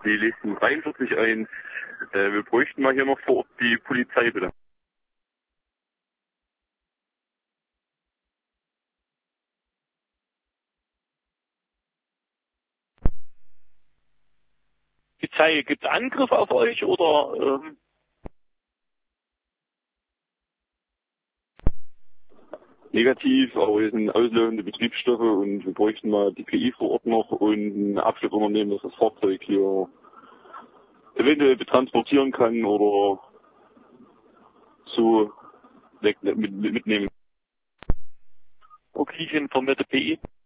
die Listen 43 ein. Wir bräuchten mal hier noch vor Ort die Polizei, bitte. Polizei, gibt es Angriff auf euch oder Negativ, aber wir sind auslaufende Betriebsstoffe und wir bräuchten mal die PI vor Ort noch und ein Abschleppunternehmen, das das Fahrzeug hier eventuell betransportieren kann oder so mitnehmen. okay, ich informierte PI?